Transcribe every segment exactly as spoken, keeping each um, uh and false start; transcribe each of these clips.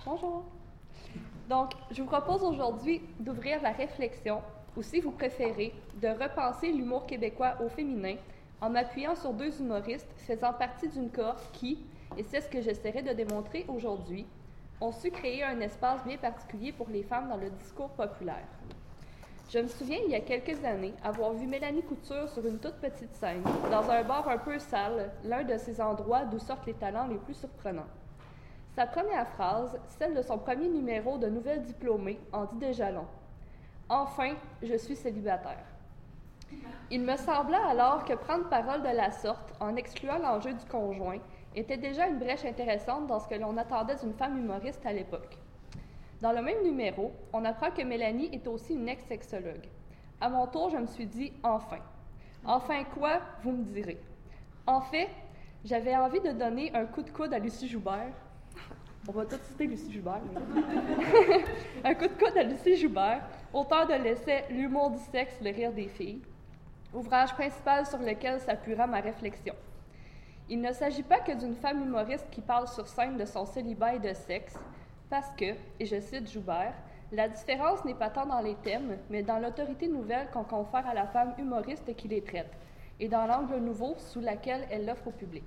Bonjour. Donc, je vous propose aujourd'hui d'ouvrir la réflexion, ou si vous préférez, de repenser l'humour québécois au féminin en m'appuyant sur deux humoristes faisant partie d'une cohorte qui, et c'est ce que j'essaierai de démontrer aujourd'hui, ont su créer un espace bien particulier pour les femmes dans le discours populaire. Je me souviens, il y a quelques années, avoir vu Mélanie Couture sur une toute petite scène, dans un bar un peu sale, l'un de ces endroits d'où sortent les talents les plus surprenants. Sa première phrase, celle de son premier numéro de Nouvelle diplômée, en dit déjà long. « Enfin, je suis célibataire. » Il me sembla alors que prendre parole de la sorte, en excluant l'enjeu du conjoint, était déjà une brèche intéressante dans ce que l'on attendait d'une femme humoriste à l'époque. Dans le même numéro, on apprend que Mélanie est aussi une ex-sexologue. À mon tour, je me suis dit « enfin ». Enfin quoi, vous me direz. En fait, j'avais envie de donner un coup de coude à Lucie Joubert. On va tout citer Lucie Joubert. Mais... un coup de coude à Lucie Joubert, auteure de l'essai « L'humour du sexe, le rire des filles », ouvrage principal sur lequel s'appuiera ma réflexion. Il ne s'agit pas que d'une femme humoriste qui parle sur scène de son célibat et de sexe, parce que, et je cite Joubert, la différence n'est pas tant dans les thèmes, mais dans l'autorité nouvelle qu'on confère à la femme humoriste qui les traite, et dans l'angle nouveau sous lequel elle l'offre au public.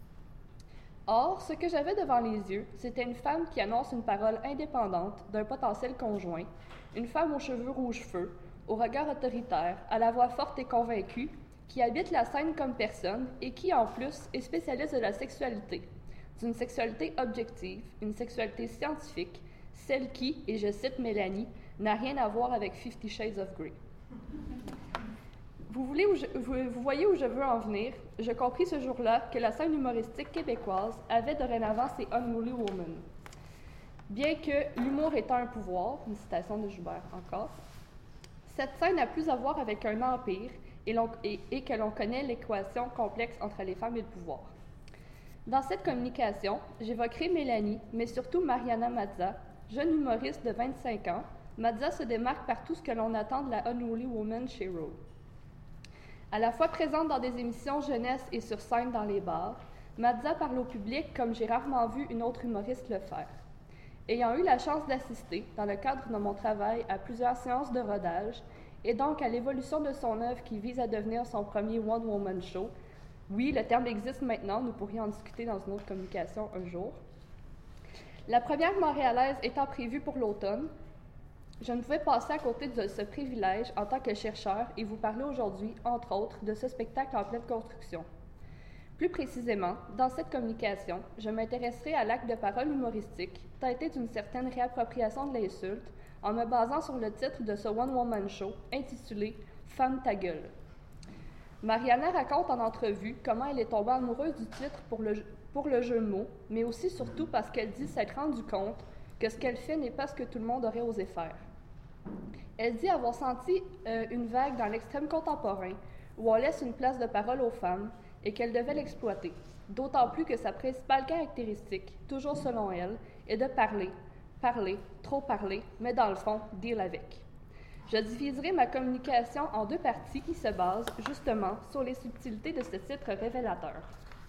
Or, ce que j'avais devant les yeux, c'était une femme qui annonce une parole indépendante d'un potentiel conjoint, une femme aux cheveux rouge-feu, au regard autoritaire, à la voix forte et convaincue, qui habite la scène comme personne et qui, en plus, est spécialiste de la sexualité, d'une sexualité objective, une sexualité scientifique, celle qui, et je cite Mélanie, n'a rien à voir avec Fifty Shades of Grey. Vous, voulez où je, vous, vous voyez où je veux en venir? Je compris ce jour-là que la scène humoristique québécoise avait dorénavant ses Unruly Women. Bien que l'humour étant un pouvoir, une citation de Joubert encore, cette scène n'a plus à voir avec un empire et, et, et que l'on connaît l'équation complexe entre les femmes et le pouvoir. Dans cette communication, j'évoquerai Mélanie, mais surtout Mariana Mazza, jeune humoriste de vingt-cinq ans. Mazza se démarque par tout ce que l'on attend de la Unruly Woman chez Raw. À la fois présente dans des émissions jeunesse et sur scène dans les bars, Mazza parle au public comme j'ai rarement vu une autre humoriste le faire. Ayant eu la chance d'assister, dans le cadre de mon travail, à plusieurs séances de rodage, et donc à l'évolution de son œuvre qui vise à devenir son premier one-woman show, oui, le terme existe maintenant, nous pourrions en discuter dans une autre communication un jour. La première montréalaise étant prévue pour l'automne, je ne pouvais passer à côté de ce privilège en tant que chercheur et vous parler aujourd'hui, entre autres, de ce spectacle en pleine construction. Plus précisément, dans cette communication, je m'intéresserai à l'acte de parole humoristique, teinté d'une certaine réappropriation de l'insulte, en me basant sur le titre de ce one-woman show intitulé « Femme ta gueule ». Mariana raconte en entrevue comment elle est tombée amoureuse du titre pour le, pour le jeu de mots, mais aussi surtout parce qu'elle dit s'être rendue compte que ce qu'elle fait n'est pas ce que tout le monde aurait osé faire. Elle dit avoir senti euh, une vague dans l'extrême contemporain où on laisse une place de parole aux femmes et qu'elle devait l'exploiter, d'autant plus que sa principale caractéristique, toujours selon elle, est de parler, parler, trop parler, mais dans le fond, deal avec. Je diviserai ma communication en deux parties qui se basent, justement, sur les subtilités de ce titre révélateur.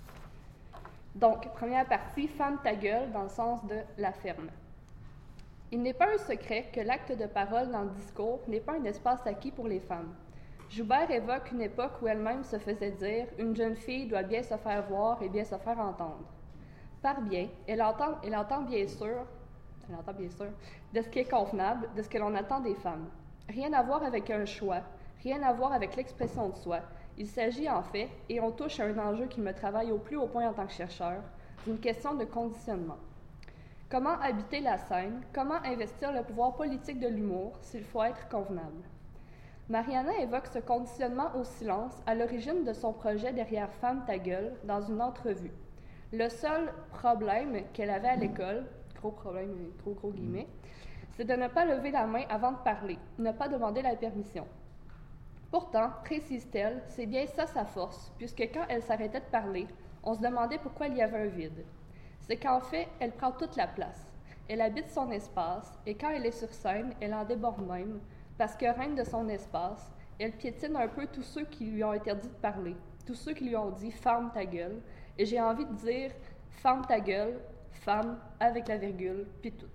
Donc, première partie, « Femme ta gueule » dans le sens de « la ferme ». Il n'est pas un secret que l'acte de parole dans le discours n'est pas un espace acquis pour les femmes. Joubert évoque une époque où elle-même se faisait dire « une jeune fille doit bien se faire voir et bien se faire entendre ». Par bien, elle entend, elle entend bien sûr, elle entend bien sûr, de ce qui est convenable, de ce que l'on attend des femmes. Rien à voir avec un choix, rien à voir avec l'expression de soi. Il s'agit en fait, et on touche à un enjeu qui me travaille au plus haut point en tant que chercheur, d'une question de conditionnement. Comment habiter la scène? Comment investir le pouvoir politique de l'humour s'il faut être convenable? Mariana évoque ce conditionnement au silence à l'origine de son projet derrière « Femme ta gueule » dans une entrevue. Le seul problème qu'elle avait à l'école, gros problème, gros gros guillemets, c'est de ne pas lever la main avant de parler, ne pas demander la permission. Pourtant, précise-t-elle, c'est bien ça sa force, puisque quand elle s'arrêtait de parler, on se demandait pourquoi il y avait un vide. C'est qu'en fait, elle prend toute la place. Elle habite son espace, et quand elle est sur scène, elle en déborde même, parce que reine de son espace, elle piétine un peu tous ceux qui lui ont interdit de parler, tous ceux qui lui ont dit « ferme ta gueule », et j'ai envie de dire « ferme ta gueule » femme avec la virgule, puis tout.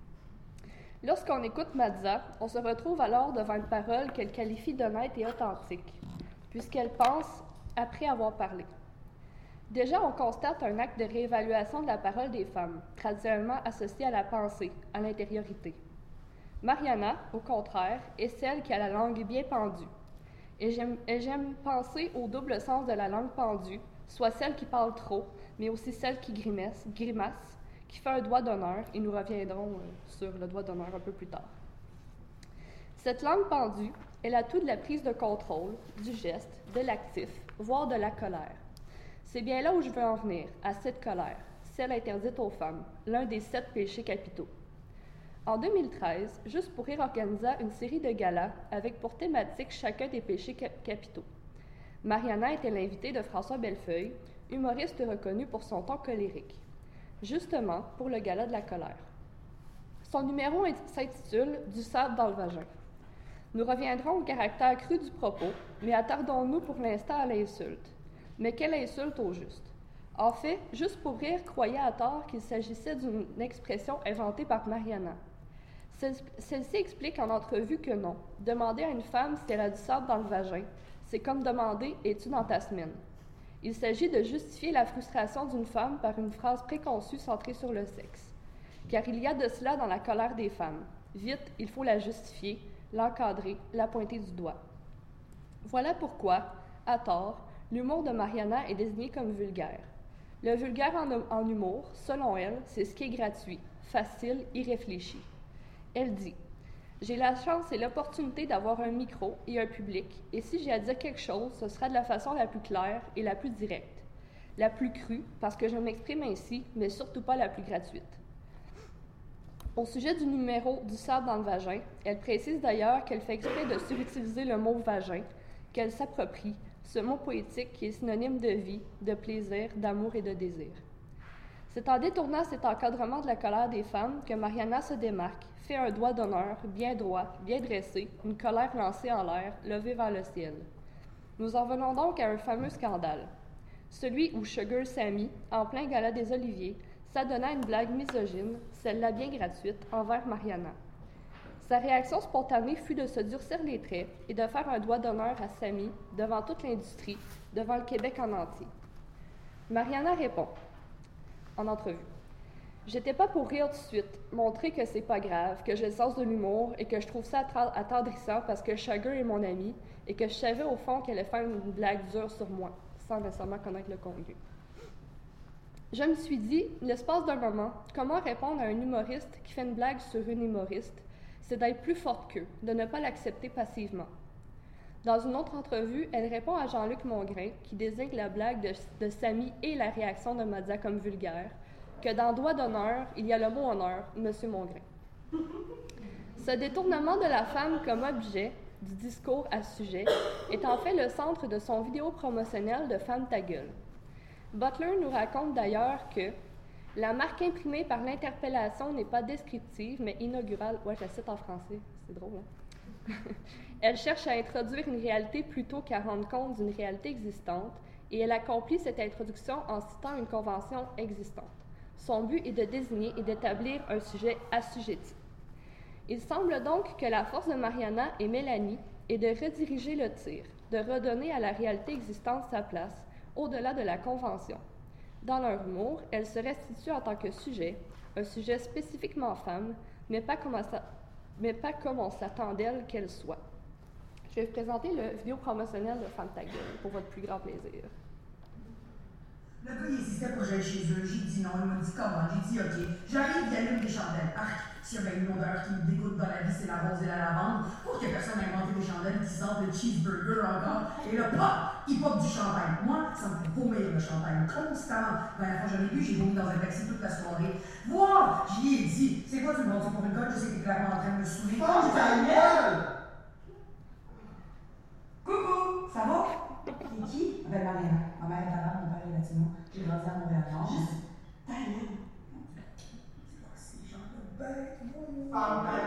Lorsqu'on écoute Mazza, on se retrouve alors devant une parole qu'elle qualifie d'honnête et authentique, puisqu'elle pense après avoir parlé. Déjà, on constate un acte de réévaluation de la parole des femmes, traditionnellement associée à la pensée, à l'intériorité. Mariana, au contraire, est celle qui a la langue bien pendue. Et j'aime, et j'aime penser au double sens de la langue pendue, soit celle qui parle trop, mais aussi celle qui grimace, grimace qui fait un doigt d'honneur, et nous reviendrons euh, sur le doigt d'honneur un peu plus tard. Cette langue pendue est l'atout de la prise de contrôle, du geste, de l'actif, voire de la colère. C'est bien là où je veux en venir, à cette colère, celle interdite aux femmes, l'un des sept péchés capitaux. En deux mille treize, Juste pour rire organisa une série de galas avec pour thématique chacun des péchés capitaux. Mariana était l'invitée de François Bellefeuille, humoriste reconnu pour son ton colérique, justement pour le gala de la colère. Son numéro s'intitule « Du sable dans le vagin ». Nous reviendrons au caractère cru du propos, mais attardons-nous pour l'instant à l'insulte. Mais quelle insulte au juste? En fait, Juste pour rire croyait à tort qu'il s'agissait d'une expression inventée par Mariana. Celle-ci explique en entrevue que non. Demander à une femme si elle a du sable dans le vagin, c'est comme demander « Es-tu dans ta semaine ?» Il s'agit de justifier la frustration d'une femme par une phrase préconçue centrée sur le sexe. Car il y a de cela dans la colère des femmes. Vite, il faut la justifier, l'encadrer, la pointer du doigt. Voilà pourquoi, à tort, l'humour de Mariana est désigné comme vulgaire. Le vulgaire en, en humour, selon elle, c'est ce qui est gratuit, facile, irréfléchi. Elle dit « J'ai la chance et l'opportunité d'avoir un micro et un public, et si j'ai à dire quelque chose, ce sera de la façon la plus claire et la plus directe, la plus crue, parce que je m'exprime ainsi, mais surtout pas la plus gratuite. » Au sujet du numéro du sable dans le vagin, elle précise d'ailleurs qu'elle fait exprès de surutiliser le mot « vagin », qu'elle s'approprie, ce mot poétique qui est synonyme de vie, de plaisir, d'amour et de désir. C'est en détournant cet encadrement de la colère des femmes que Mariana se démarque, fait un doigt d'honneur, bien droit, bien dressé, une colère lancée en l'air, levée vers le ciel. Nous en venons donc à un fameux scandale. Celui où Sugar Sammy, en plein gala des Oliviers, s'adonna à une blague misogyne, celle-là bien gratuite, envers Mariana. Sa réaction spontanée fut de se durcir les traits et de faire un doigt d'honneur à Sammy devant toute l'industrie, devant le Québec en entier. Mariana répond, en entrevue, « J'étais pas pour rire tout de suite, montrer que c'est pas grave, que j'ai le sens de l'humour et que je trouve ça attendrissant parce que Sugar est mon amie et que je savais au fond qu'elle allait faire une blague dure sur moi, sans nécessairement connaître le contenu. Je me suis dit, l'espace d'un moment, comment répondre à un humoriste qui fait une blague sur une humoriste, c'est d'être plus forte qu'eux, de ne pas l'accepter passivement. Dans une autre entrevue, elle répond à Jean-Luc Mongrain, qui désigne la blague de, de Sammy et la réaction de Mazza comme vulgaire, que dans doigt d'honneur, il y a le mot honneur, Monsieur Mongrain. Ce détournement de la femme comme objet du discours à ce sujet est en fait le centre de son vidéo promotionnel de Femme ta gueule. Butler nous raconte d'ailleurs que la marque imprimée par l'interpellation n'est pas descriptive, mais inaugurale. Ouais, je la cite en français, c'est drôle, hein? Elle cherche à introduire une réalité plutôt qu'à rendre compte d'une réalité existante, et elle accomplit cette introduction en citant une convention existante. Son but est de désigner et d'établir un sujet assujetti. Il semble donc que la force de Mariana et Mélanie est de rediriger le tir, de redonner à la réalité existante sa place, au-delà de la convention. Dans leur humour, elles se restituent en tant que sujet, un sujet spécifiquement femme, mais pas comme, ça, mais pas comme on s'attend d'elles qu'elles soient. Je vais vous présenter le vidéo promotionnel de Femme ta gueule pour votre plus grand plaisir. Le gars, il insistait pour que j'aille chez eux. J'ai dit non, il m'a dit comment. J'ai dit ok. J'arrive, il allume des chandelles. Arc, s'il y a bien une odeur qui me dégoûte dans la vie, c'est la rose et la lavande. Pour que personne n'ait inventé des chandelles qui sentent le cheeseburger encore. Et là, pop, il pop du champagne. Moi, ça me fait vomir le champagne constamment. La dernière fois que j'en ai bu, j'ai vomi dans un taxi toute la soirée. Voir, j'y ai dit. C'est quoi, tu me prends pour une conne? Je sais que t'es clairement en train de me saouler. Oh, ta gueule! Coucou, ça va? C'est qui? Ben, Mariana. Ma mère est arabe, mon père est latino. J'ai grandi à Montréal-Nord. Ta gueule! C'est quoi ces gens de bêtes? Femme ta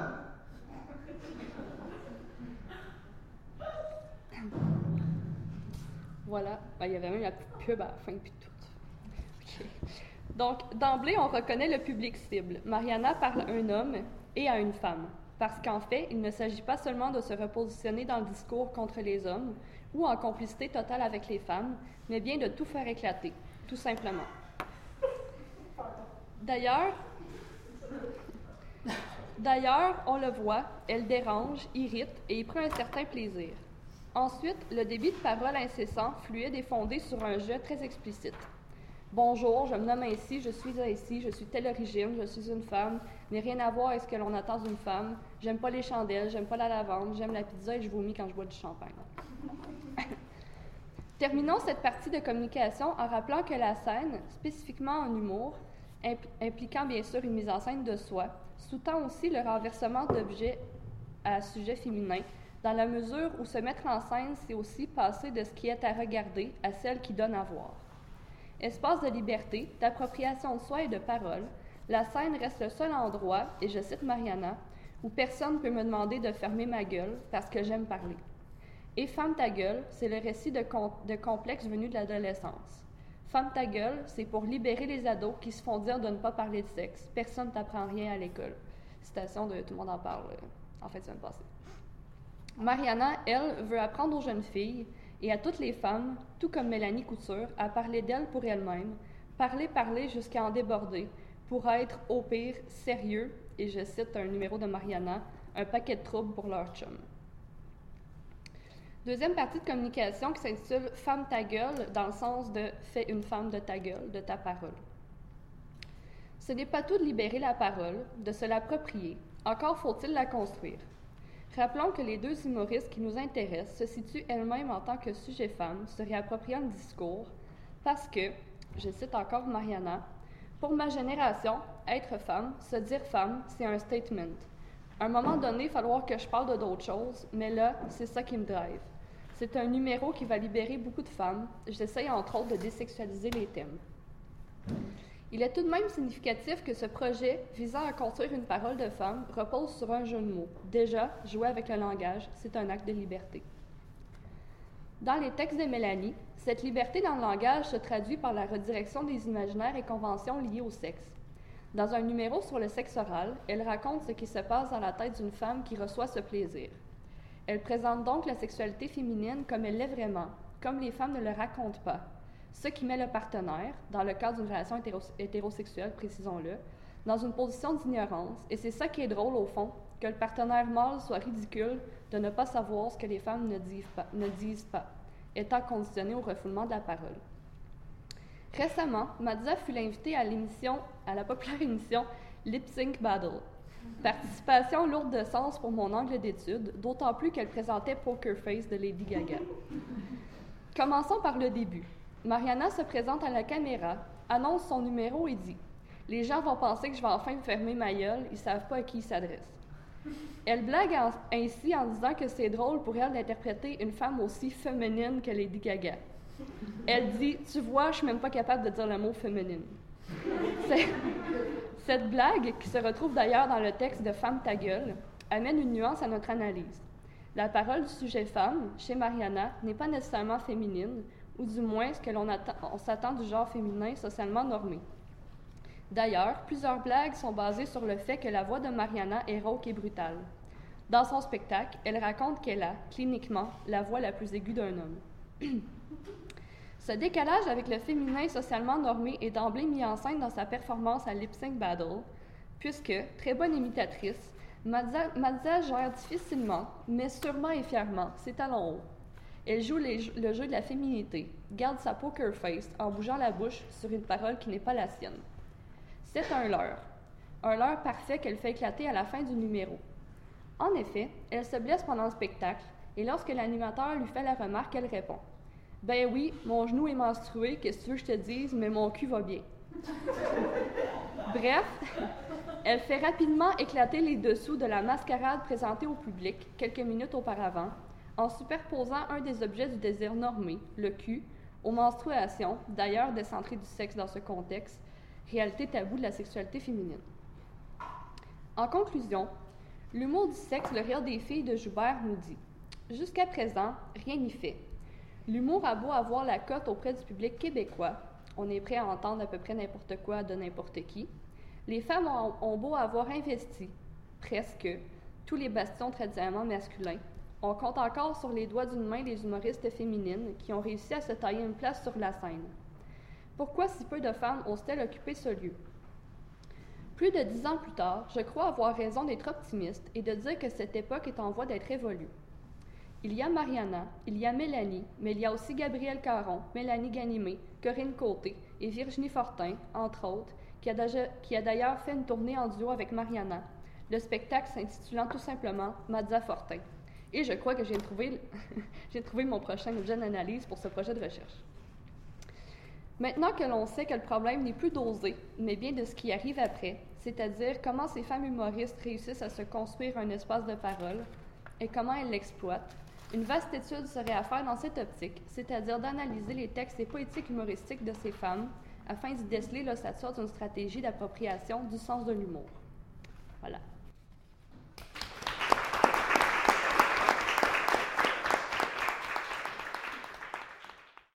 gueule! Voilà. Ben, il y avait même la petite pub à la fin, puis tout. Okay. Donc, d'emblée, on reconnaît le public cible. Mariana parle à un homme et à une femme. Parce qu'en fait, il ne s'agit pas seulement de se repositionner dans le discours contre les hommes ou en complicité totale avec les femmes, mais bien de tout faire éclater, tout simplement. D'ailleurs, d'ailleurs, on le voit, elle dérange, irrite et y prend un certain plaisir. Ensuite, le débit de parole incessant, fluide et fondé sur un jeu très explicite. Bonjour, je me nomme ainsi, je suis ainsi, je suis telle origine, je suis une femme, mais rien à voir avec ce que l'on attend d'une femme. J'aime pas les chandelles, j'aime pas la lavande, j'aime la pizza et je vomis quand je bois du champagne. Terminons cette partie de communication en rappelant que la scène, spécifiquement en humour, impl- impliquant bien sûr une mise en scène de soi, sous-tend aussi le renversement d'objets à sujet féminin, dans la mesure où se mettre en scène, c'est aussi passer de ce qui est à regarder à celle qui donne à voir. Espace de liberté, d'appropriation de soi et de parole, la scène reste le seul endroit, et je cite Mariana, où personne ne peut me demander de fermer ma gueule parce que j'aime parler. Et Femme ta gueule, c'est le récit de, com- de complexes venus de l'adolescence. Femme ta gueule, c'est pour libérer les ados qui se font dire de ne pas parler de sexe. Personne ne t'apprend rien à l'école. Citation de Tout le monde en parle euh, en fait, semaine passée. Mariana, elle, veut apprendre aux jeunes filles et à toutes les femmes, tout comme Mélanie Couture, à parler d'elles pour elles-mêmes, parler, parler jusqu'à en déborder, pour être, au pire, sérieux, et je cite un numéro de Mariana, un paquet de troubles pour leur chum. Deuxième partie de communication qui s'intitule « Femme ta gueule » dans le sens de « fais une femme de ta gueule, de ta parole ». Ce n'est pas tout de libérer la parole, de se l'approprier, encore faut-il la construire. Rappelons que les deux humoristes qui nous intéressent se situent elles-mêmes en tant que sujet femme, se réappropriant le discours, parce que, je cite encore Mariana, « Pour ma génération, être femme, se dire femme, c'est un statement. À un moment donné, il va falloir que je parle de d'autres choses, mais là, c'est ça qui me drive. C'est un numéro qui va libérer beaucoup de femmes. J'essaye entre autres de désexualiser les thèmes. » Il est tout de même significatif que ce projet visant à construire une parole de femme repose sur un jeu de mots. Déjà, jouer avec le langage, c'est un acte de liberté. Dans les textes de Mélanie, cette liberté dans le langage se traduit par la redirection des imaginaires et conventions liées au sexe. Dans un numéro sur le sexe oral, elle raconte ce qui se passe dans la tête d'une femme qui reçoit ce plaisir. Elle présente donc la sexualité féminine comme elle l'est vraiment, comme les femmes ne le racontent pas. Ce qui met le partenaire, dans le cadre d'une relation hétéros- hétérosexuelle, précisons-le, dans une position d'ignorance, et c'est ça qui est drôle au fond, que le partenaire mâle soit ridicule de ne pas savoir ce que les femmes ne disent pas, ne disent pas étant conditionné au refoulement de la parole. Récemment, Madza fut l'invitée à l'émission, à la populaire émission Lip Sync Battle. Participation lourde de sens pour mon angle d'étude, d'autant plus qu'elle présentait Poker Face de Lady Gaga. Commençons par le début. Mariana se présente à la caméra, annonce son numéro et dit « Les gens vont penser que je vais enfin me fermer ma gueule, ils ne savent pas à qui ils s'adressent. » Elle blague en, ainsi en disant que c'est drôle pour elle d'interpréter une femme aussi féminine que Lady Gaga. Elle dit « Tu vois, je suis même pas capable de dire le mot féminine. » Cette blague, qui se retrouve d'ailleurs dans le texte de « Femme ta gueule », amène une nuance à notre analyse. La parole du sujet femme, chez Mariana, n'est pas nécessairement féminine, ou du moins ce que l'on attend, on s'attend du genre féminin socialement normé. D'ailleurs, plusieurs blagues sont basées sur le fait que la voix de Mariana est rauque et brutale. Dans son spectacle, elle raconte qu'elle a, cliniquement, la voix la plus aiguë d'un homme. Ce décalage avec le féminin socialement normé est d'emblée mis en scène dans sa performance à Lip Sync Battle, puisque, très bonne imitatrice, Madza, Madza gère difficilement, mais sûrement et fièrement, ses talons hauts. Elle joue les, le jeu de la féminité, garde sa poker face en bougeant la bouche sur une parole qui n'est pas la sienne. C'est un leurre, un leurre parfait qu'elle fait éclater à la fin du numéro. En effet, elle se blesse pendant le spectacle, et lorsque l'animateur lui fait la remarque, elle répond « Ben oui, mon genou est menstrué, qu'est-ce que tu veux que je te dise, mais mon cul va bien. » Bref, elle fait rapidement éclater les dessous de la mascarade présentée au public quelques minutes auparavant, en superposant un des objets du désir normé, le cul, aux menstruations, d'ailleurs décentrées du sexe dans ce contexte, réalité taboue de la sexualité féminine. En conclusion, l'humour du sexe, le rire des filles de Joubert nous dit « Jusqu'à présent, rien n'y fait. L'humour a beau avoir la cote auprès du public québécois, on est prêt à entendre à peu près n'importe quoi de n'importe qui. Les femmes ont, ont beau avoir investi, presque, tous les bastions traditionnellement masculins, on compte encore sur les doigts d'une main les humoristes féminines qui ont réussi à se tailler une place sur la scène. Pourquoi si peu de femmes osent-elles occuper ce lieu? Plus de dix ans plus tard, je crois avoir raison d'être optimiste et de dire que cette époque est en voie d'être révolue. Il y a Mariana, il y a Mélanie, mais il y a aussi Gabrielle Caron, Mélanie Ganimé, Corinne Côté et Virginie Fortin, entre autres, qui a, déjà, qui a d'ailleurs fait une tournée en duo avec Mariana, le spectacle s'intitulant tout simplement Mazza Fortin. Et je crois que j'ai trouvé, j'ai trouvé mon prochain objet d'analyse pour ce projet de recherche. Maintenant que l'on sait que le problème n'est plus d'oser, mais bien de ce qui arrive après, c'est-à-dire comment ces femmes humoristes réussissent à se construire un espace de parole et comment elles l'exploitent, une vaste étude serait à faire dans cette optique, c'est-à-dire d'analyser les textes et poétiques humoristiques de ces femmes afin d'y déceler l'ossature d'une stratégie d'appropriation du sens de l'humour. Voilà.